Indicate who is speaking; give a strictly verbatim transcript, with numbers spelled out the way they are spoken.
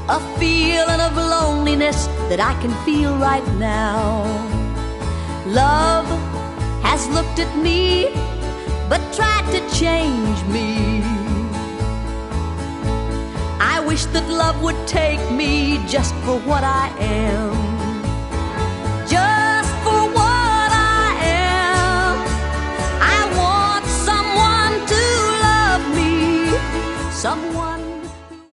Speaker 1: a feeling of loneliness that I can feel right now. Love has looked at me, but tried to change me. I wish that love would take me just for what I am.